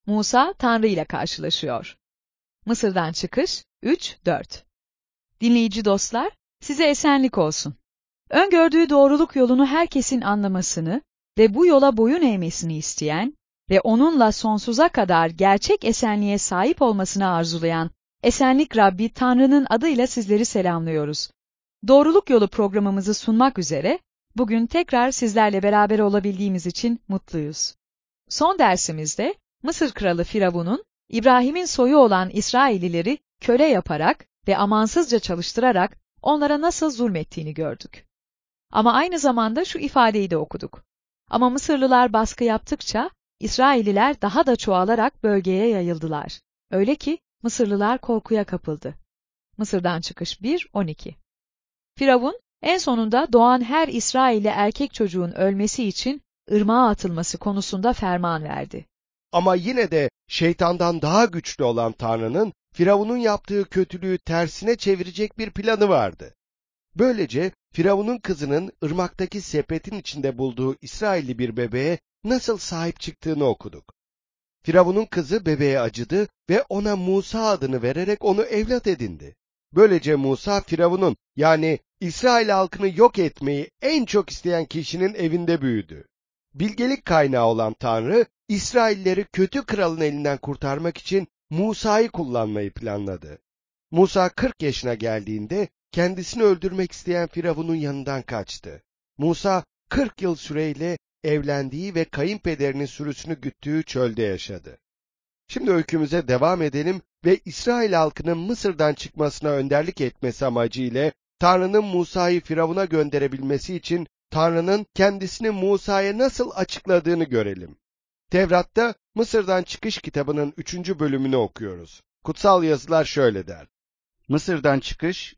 Musa Tanrı ile karşılaşıyor. Mısır'dan çıkış 3-4. Dinleyici dostlar, size esenlik olsun. Öngördüğü doğruluk yolunu herkesin anlamasını ve bu yola boyun eğmesini isteyen ve onunla sonsuza kadar gerçek esenliğe sahip olmasını arzulayan Esenlik Rabbi Tanrı'nın adıyla sizleri selamlıyoruz. Doğruluk Yolu programımızı sunmak üzere bugün tekrar sizlerle beraber olabildiğimiz için mutluyuz. Son dersimizde Mısır Kralı Firavun'un İbrahim'in soyu olan İsraillileri köle yaparak ve amansızca çalıştırarak onlara nasıl zulmettiğini gördük. Ama aynı zamanda şu ifadeyi de okuduk. Ama Mısırlılar baskı yaptıkça İsrailliler daha da çoğalarak bölgeye yayıldılar. Öyle ki Mısırlılar korkuya kapıldı. Mısır'dan çıkış 1-12. Firavun en sonunda doğan her İsrailli erkek çocuğun ölmesi için ırmağa atılması konusunda ferman verdi. Ama yine de şeytandan daha güçlü olan Tanrı'nın Firavun'un yaptığı kötülüğü tersine çevirecek bir planı vardı. Böylece Firavun'un kızının ırmaktaki sepetin içinde bulduğu İsrailli bir bebeğe nasıl sahip çıktığını okuduk. Firavun'un kızı bebeğe acıdı ve ona Musa adını vererek onu evlat edindi. Böylece Musa Firavun'un yani İsrail halkını yok etmeyi en çok isteyen kişinin evinde büyüdü. Bilgelik kaynağı olan Tanrı, İsrailleri kötü kralın elinden kurtarmak için Musa'yı kullanmayı planladı. Musa 40 yaşına geldiğinde kendisini öldürmek isteyen Firavun'un yanından kaçtı. Musa 40 yıl süreyle evlendiği ve kayınpederinin sürüsünü güttüğü çölde yaşadı. Şimdi öykümüze devam edelim ve İsrail halkının Mısır'dan çıkmasına önderlik etmesi amacıyla Tanrı'nın Musa'yı Firavun'a gönderebilmesi için Tanrı'nın kendisini Musa'ya nasıl açıkladığını görelim. Tevrat'ta Mısır'dan Çıkış kitabının 3. bölümünü okuyoruz. Kutsal yazılar şöyle der. Mısır'dan Çıkış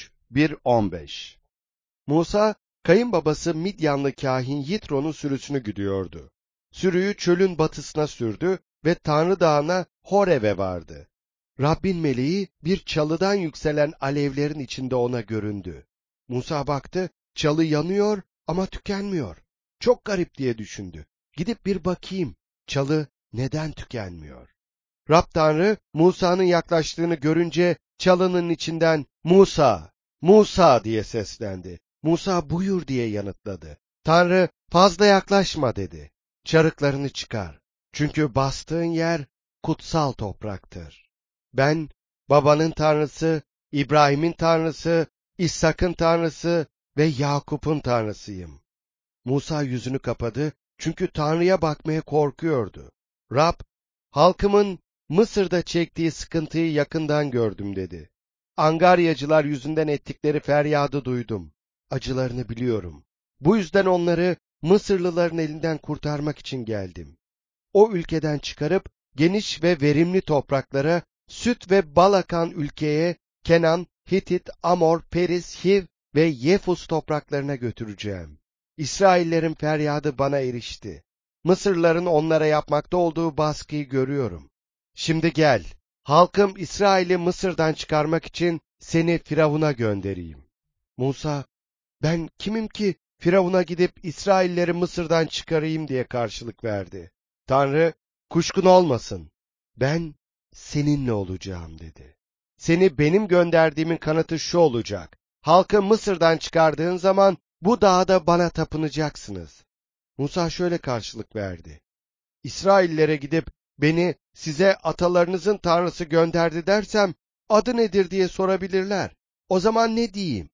3:1-15. Musa, kayınbabası Midyanlı kâhin Yitron'un sürüsünü güdüyordu. Sürüyü çölün batısına sürdü ve Tanrı Dağı'na Horev'e vardı. Rabbin meleği bir çalıdan yükselen alevlerin içinde ona göründü. Musa baktı, çalı yanıyor ama tükenmiyor. Çok garip diye düşündü. Gidip bir bakayım, çalı neden tükenmiyor? Rab Tanrı, Musa'nın yaklaştığını görünce çalının içinden Musa, Musa diye seslendi. Musa buyur diye yanıtladı. Tanrı fazla yaklaşma dedi. Çarıklarını çıkar. Çünkü bastığın yer kutsal topraktır. Ben babanın Tanrısı, İbrahim'in Tanrısı, İshak'ın Tanrısı ve Yakup'un Tanrısıyım. Musa yüzünü kapadı çünkü Tanrı'ya bakmaya korkuyordu. Rab, halkımın Mısır'da çektiği sıkıntıyı yakından gördüm dedi. Angaryacılar yüzünden ettikleri feryadı duydum. Acılarını biliyorum. Bu yüzden onları Mısırlıların elinden kurtarmak için geldim. O ülkeden çıkarıp geniş ve verimli topraklara, süt ve bal akan ülkeye, Kenan, Hitit, Amor, Periz, Hiv ve Yefus topraklarına götüreceğim. İsraillerin feryadı bana erişti. Mısırlıların onlara yapmakta olduğu baskıyı görüyorum. Şimdi gel, halkım İsrail'i Mısır'dan çıkarmak için seni Firavun'a göndereyim. Musa, ben kimim ki Firavun'a gidip İsrailleri Mısır'dan çıkarayım diye karşılık verdi. Tanrı, kuşkun olmasın, ben seninle olacağım dedi. Seni benim gönderdiğimin kanıtı şu olacak. Halkı Mısır'dan çıkardığın zaman bu dağda bana tapınacaksınız. Musa şöyle karşılık verdi. İsraillere gidip beni size atalarınızın Tanrısı gönderdi dersem adı nedir diye sorabilirler. O zaman ne diyeyim?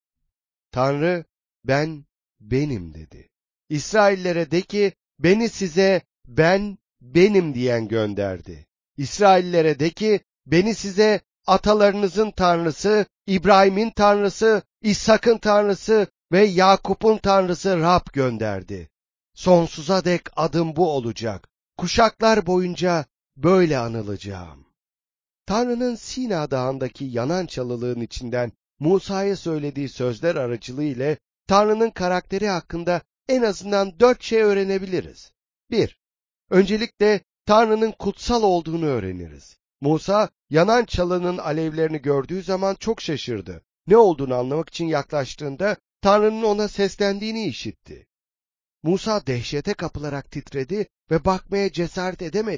Tanrı, benim dedi. İsraillere de ki beni size benim diyen gönderdi. İsraillere de ki beni size atalarınızın Tanrısı, İbrahim'in Tanrısı, İshak'ın Tanrısı ve Yakup'un Tanrısı Rab gönderdi. Sonsuza dek adım bu olacak. Kuşaklar boyunca böyle anılacağım. Tanrı'nın Sina Dağı'ndaki yanan çalılığın içinden Musa'ya söylediği sözler aracılığıyla Tanrı'nın karakteri hakkında en azından 4 şey öğrenebiliriz. 1. Öncelikle Tanrı'nın kutsal olduğunu öğreniriz. Musa, yanan çalının alevlerini gördüğü zaman çok şaşırdı. Ne olduğunu anlamak için yaklaştığında Tanrı'nın ona seslendiğini işitti. Musa dehşete kapılarak titredi ve bakmaya cesaret edemedi.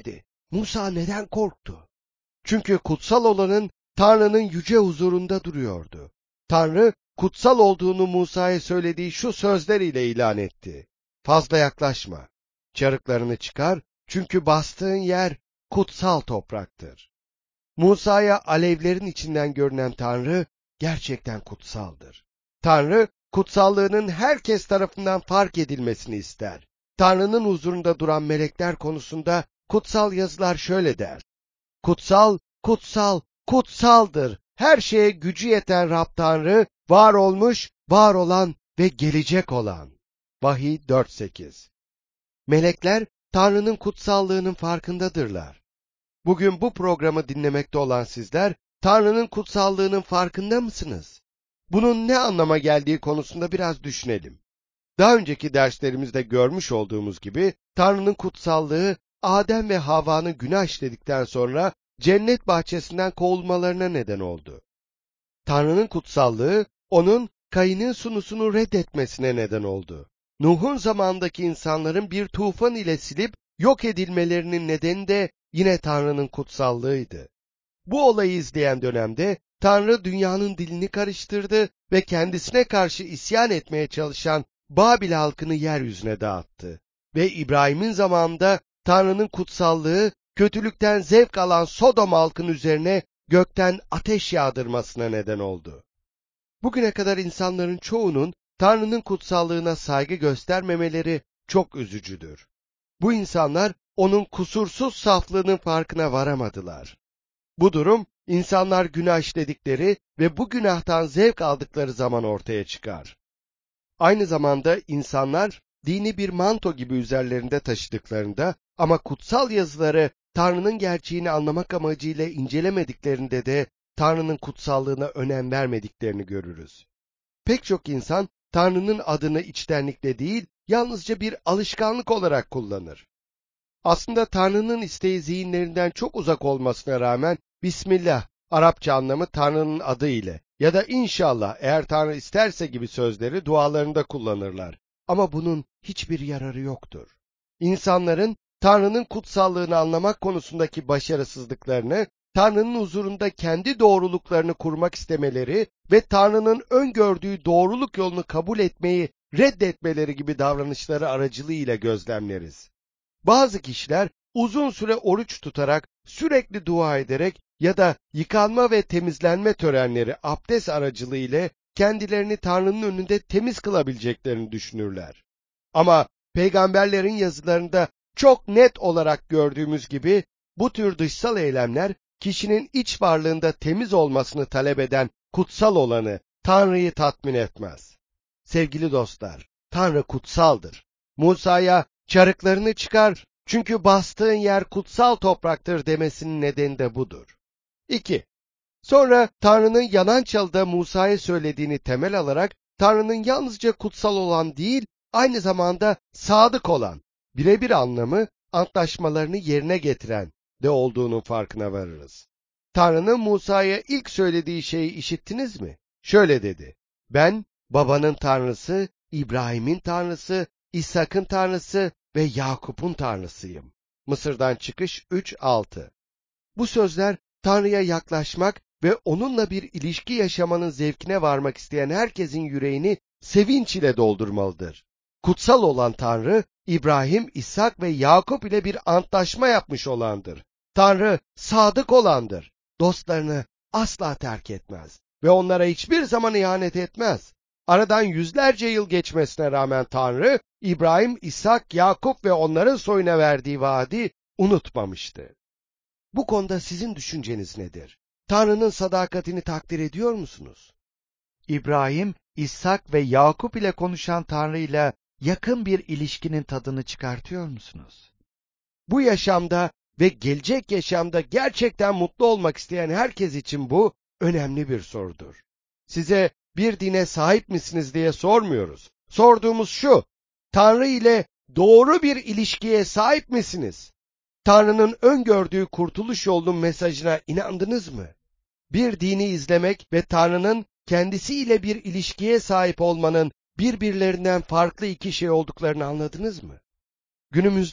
Musa neden korktu? Çünkü kutsal olanın Tanrı'nın yüce huzurunda duruyordu. Tanrı kutsal olduğunu Musa'ya söylediği şu sözleriyle ilan etti. Fazla yaklaşma. Çarıklarını çıkar çünkü bastığın yer kutsal topraktır. Musa'ya alevlerin içinden görünen Tanrı gerçekten kutsaldır. Tanrı kutsallığının herkes tarafından fark edilmesini ister. Tanrı'nın huzurunda duran melekler konusunda kutsal yazılar şöyle der: Kutsal, kutsal, kutsaldır. Her şeye gücü yeten Rab Tanrı, var olmuş, var olan ve gelecek olan. Vahiy 4:8. Melekler Tanrı'nın kutsallığının farkındadırlar. Bugün bu programı dinlemekte olan sizler, Tanrı'nın kutsallığının farkında mısınız? Bunun ne anlama geldiği konusunda biraz düşünelim. Daha önceki derslerimizde görmüş olduğumuz gibi, Tanrı'nın kutsallığı, Adem ve Havva'nın günah işledikten sonra cennet bahçesinden kovulmalarına neden oldu. Tanrı'nın kutsallığı, onun Kayın'ın sunusunu reddetmesine neden oldu. Nuh'un zamandaki insanların bir tufan ile silip yok edilmelerinin nedeni de yine Tanrı'nın kutsallığıydı. Bu olayı izleyen dönemde Tanrı dünyanın dilini karıştırdı ve kendisine karşı isyan etmeye çalışan Babil halkını yeryüzüne dağıttı. Ve İbrahim'in zamanında Tanrı'nın kutsallığı, kötülükten zevk alan Sodom halkının üzerine gökten ateş yağdırmasına neden oldu. Bugüne kadar insanların çoğunun Tanrı'nın kutsallığına saygı göstermemeleri çok üzücüdür. Bu insanlar onun kusursuz saflığının farkına varamadılar. Bu durum, insanlar günah işledikleri ve bu günahtan zevk aldıkları zaman ortaya çıkar. Aynı zamanda insanlar, dini bir manto gibi üzerlerinde taşıdıklarında ama kutsal yazıları Tanrı'nın gerçeğini anlamak amacıyla incelemediklerinde de Tanrı'nın kutsallığına önem vermediklerini görürüz. Pek çok insan Tanrı'nın adını içtenlikle değil, yalnızca bir alışkanlık olarak kullanır. Aslında Tanrı'nın isteği zihinlerinden çok uzak olmasına rağmen Bismillah, Arapça anlamı Tanrı'nın adı ile ya da inşallah eğer Tanrı isterse gibi sözleri dualarında kullanırlar. Ama bunun hiçbir yararı yoktur. İnsanların Tanrı'nın kutsallığını anlamak konusundaki başarısızlıklarını, Tanrı'nın huzurunda kendi doğruluklarını kurmak istemeleri ve Tanrı'nın öngördüğü doğruluk yolunu kabul etmeyi reddetmeleri gibi davranışları aracılığıyla gözlemleriz. Bazı kişiler uzun süre oruç tutarak, sürekli dua ederek ya da yıkanma ve temizlenme törenleri abdest aracılığıyla kendilerini Tanrı'nın önünde temiz kılabileceklerini düşünürler. Ama peygamberlerin yazılarında çok net olarak gördüğümüz gibi bu tür dışsal eylemler kişinin iç varlığında temiz olmasını talep eden kutsal olanı Tanrı'yı tatmin etmez. Sevgili dostlar, Tanrı kutsaldır. Musa'ya çarıklarını çıkar çünkü bastığın yer kutsal topraktır demesinin nedeni de budur. 2. Sonra Tanrı'nın yanan çalıda Musa'ya söylediğini temel alarak Tanrı'nın yalnızca kutsal olan değil, aynı zamanda sadık olan, birebir anlamı antlaşmalarını yerine getiren de olduğunun farkına varırız. Tanrı'nın Musa'ya ilk söylediği şeyi işittiniz mi? Şöyle dedi: Ben babanın Tanrısı, İbrahim'in Tanrısı, İshak'ın Tanrısı ve Yakup'un Tanrısıyım. Mısır'dan Çıkış 3:6. Bu sözler Tanrı'ya yaklaşmak ve onunla bir ilişki yaşamanın zevkine varmak isteyen herkesin yüreğini sevinç ile doldurmalıdır. Kutsal olan Tanrı, İbrahim, İshak ve Yakup ile bir antlaşma yapmış olandır. Tanrı sadık olandır. Dostlarını asla terk etmez ve onlara hiçbir zaman ihanet etmez. Aradan yüzlerce yıl geçmesine rağmen Tanrı, İbrahim, İshak, Yakup ve onların soyuna verdiği vaadi unutmamıştı. Bu konuda sizin düşünceniz nedir? Tanrı'nın sadakatini takdir ediyor musunuz? İbrahim, İshak ve Yakup ile konuşan Tanrı ile yakın bir ilişkinin tadını çıkartıyor musunuz? Bu yaşamda ve gelecek yaşamda gerçekten mutlu olmak isteyen herkes için bu önemli bir sorudur. Size bir dine sahip misiniz diye sormuyoruz. Sorduğumuz şu: Tanrı ile doğru bir ilişkiye sahip misiniz? Tanrı'nın öngördüğü kurtuluş yolunun mesajına inandınız mı? Bir dini izlemek ve Tanrı'nın kendisiyle bir ilişkiye sahip olmanın birbirlerinden farklı iki şey olduklarını anladınız mı? Günümüzde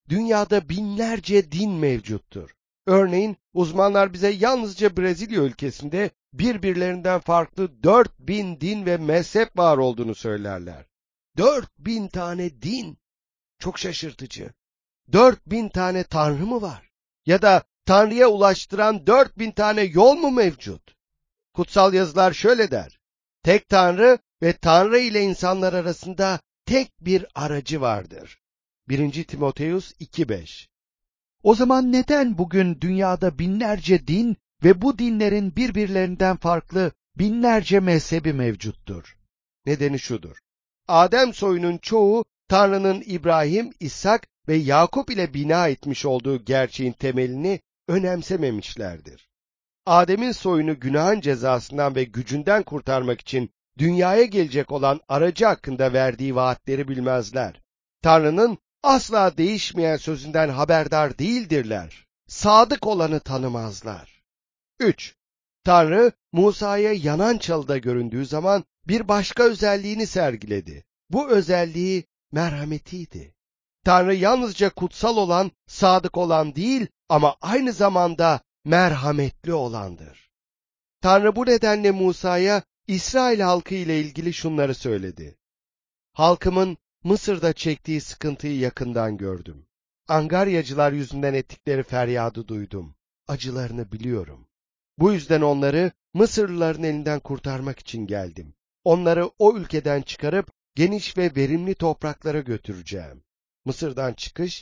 dünyada binlerce din mevcuttur. Örneğin uzmanlar bize yalnızca Brezilya ülkesinde birbirlerinden farklı 4000 din ve mezhep var olduğunu söylerler. 4000 tane din. Çok şaşırtıcı. 4000 tane tanrı mı var? Ya da Tanrı'ya ulaştıran 4000 tane yol mu mevcut? Kutsal yazılar şöyle der: tek Tanrı ve Tanrı ile insanlar arasında tek bir aracı vardır. 1. Timoteus 2:5. O zaman neden bugün dünyada binlerce din ve bu dinlerin birbirlerinden farklı binlerce mezhebi mevcuttur? Nedeni şudur: Adem soyunun çoğu Tanrı'nın İbrahim, İshak ve Yakup ile bina etmiş olduğu gerçeğin temelini önemsememişlerdir. Adem'in soyunu günahın cezasından ve gücünden kurtarmak için dünyaya gelecek olan aracı hakkında verdiği vaatleri bilmezler. Tanrı'nın asla değişmeyen sözünden haberdar değildirler. Sadık olanı tanımazlar. 3. Tanrı, Musa'ya yanan çalıda göründüğü zaman bir başka özelliğini sergiledi. Bu özelliği merhametiydi. Tanrı yalnızca kutsal olan, sadık olan değil ama aynı zamanda merhametli olandır. Tanrı bu nedenle Musa'ya İsrail halkı ile ilgili şunları söyledi: halkımın Mısır'da çektiği sıkıntıyı yakından gördüm. Angaryacılar yüzünden ettikleri feryadı duydum. Acılarını biliyorum. Bu yüzden onları Mısırlıların elinden kurtarmak için geldim. Onları o ülkeden çıkarıp geniş ve verimli topraklara götüreceğim. Mısır'dan çıkış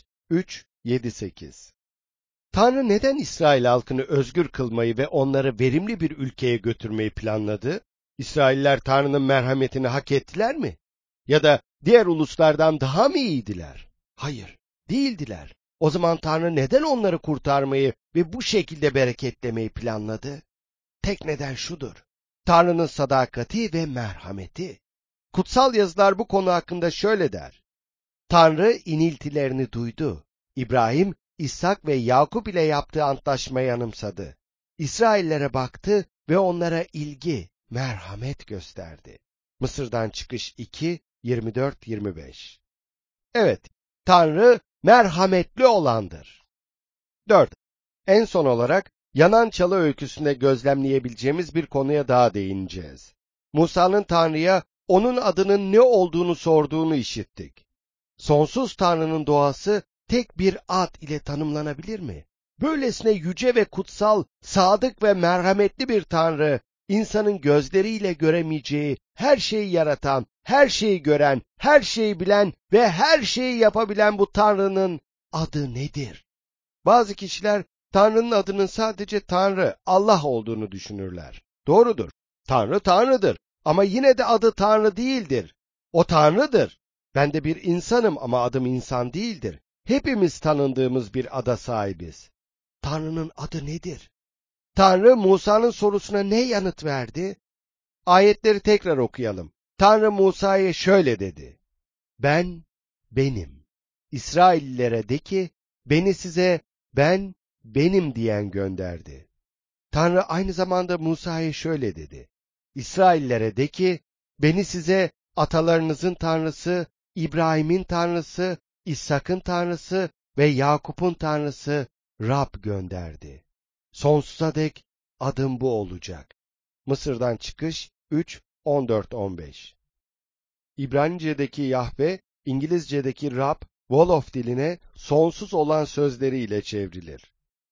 3:7-8. Tanrı neden İsrail halkını özgür kılmayı ve onları verimli bir ülkeye götürmeyi planladı? İsrailler Tanrı'nın merhametini hak ettiler mi? Ya da diğer uluslardan daha mı iyiydiler? Hayır, değildiler. O zaman Tanrı neden onları kurtarmayı ve bu şekilde bereketlemeyi planladı? Tek neden şudur: Tanrı'nın sadakati ve merhameti. Kutsal yazılar bu konu hakkında şöyle der: Tanrı iniltilerini duydu. İbrahim, İshak ve Yakup ile yaptığı antlaşmayı anımsadı. İsraillere baktı ve onlara ilgi, merhamet gösterdi. Mısır'dan çıkış 2:24-25. Evet, Tanrı merhametli olandır. 4. En son olarak yanan çalı öyküsünde gözlemleyebileceğimiz bir konuya daha değineceğiz. Musa'nın Tanrı'ya onun adının ne olduğunu sorduğunu işittik. Sonsuz Tanrı'nın doğası tek bir ad ile tanımlanabilir mi? Böylesine yüce ve kutsal, sadık ve merhametli bir Tanrı, insanın gözleriyle göremeyeceği, her şeyi yaratan, her şeyi gören, her şeyi bilen ve her şeyi yapabilen bu Tanrı'nın adı nedir? Bazı kişiler Tanrı'nın adının sadece Tanrı, Allah olduğunu düşünürler. Doğrudur. Tanrı Tanrı'dır ama yine de adı Tanrı değildir. O Tanrı'dır. Ben de bir insanım ama adım insan değildir. Hepimiz tanındığımız bir ada sahibiz. Tanrı'nın adı nedir? Tanrı Musa'nın sorusuna ne yanıt verdi? Ayetleri tekrar okuyalım. Tanrı Musa'ya şöyle dedi: ben benim. İsraillilere de ki, beni size ben benim diyen gönderdi. Tanrı aynı zamanda Musa'ya şöyle dedi: İsraillilere de ki, beni size atalarınızın Tanrısı, İbrahim'in Tanrısı, İshak'ın Tanrısı ve Yakup'un Tanrısı Rab gönderdi. Sonsuza dek adım bu olacak. Mısır'dan çıkış 3:14-15. İbranice'deki Yahve, İngilizce'deki Rab, Wolof diline sonsuz olan sözleriyle çevrilir.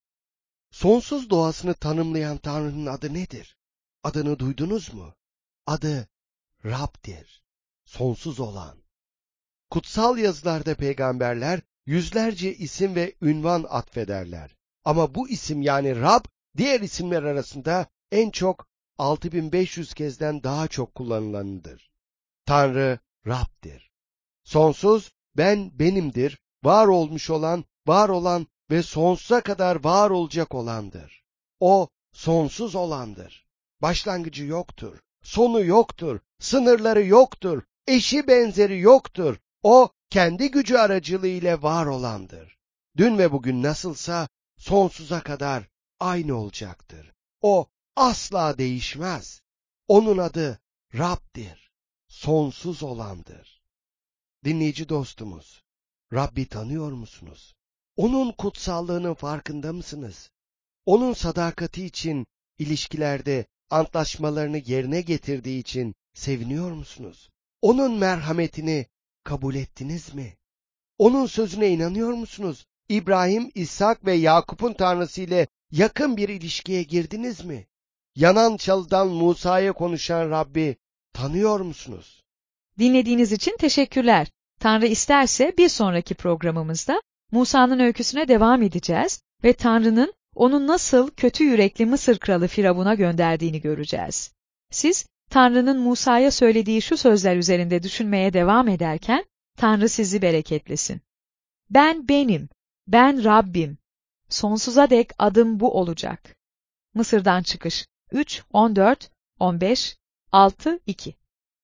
Sonsuz doğasını tanımlayan Tanrı'nın adı nedir? Adını duydunuz mu? Adı Rab'dir. Sonsuz olan. Kutsal yazılarda peygamberler yüzlerce isim ve ünvan atfederler. Ama bu isim yani Rab, diğer isimler arasında en çok 6500 kezden daha çok kullanılanıdır. Tanrı Rab'dir. Sonsuz, ben benimdir, var olmuş olan, var olan ve sonsuza kadar var olacak olandır. O sonsuz olandır. Başlangıcı yoktur, sonu yoktur, sınırları yoktur, eşi benzeri yoktur. O kendi gücü aracılığıyla var olandır. Dün ve bugün nasılsa sonsuza kadar aynı olacaktır. O asla değişmez. Onun adı Rab'dir. Sonsuz olandır. Dinleyici dostumuz, Rabbi tanıyor musunuz? Onun kutsallığının farkında mısınız? Onun sadakati için ilişkilerde antlaşmalarını yerine getirdiği için seviniyor musunuz? Onun merhametini kabul ettiniz mi? Onun sözüne inanıyor musunuz? İbrahim, İshak ve Yakup'un Tanrısı ile yakın bir ilişkiye girdiniz mi? Yanan çalıdan Musa'ya konuşan Rabbi tanıyor musunuz? Dinlediğiniz için teşekkürler. Tanrı isterse bir sonraki programımızda Musa'nın öyküsüne devam edeceğiz ve Tanrı'nın onu nasıl kötü yürekli Mısır kralı Firavun'a gönderdiğini göreceğiz. Siz Tanrı'nın Musa'ya söylediği şu sözler üzerinde düşünmeye devam ederken Tanrı sizi bereketlesin. Ben benim, ben Rabbim. Sonsuza dek adım bu olacak. Mısır'dan çıkış 3, 14, 15, 6, 2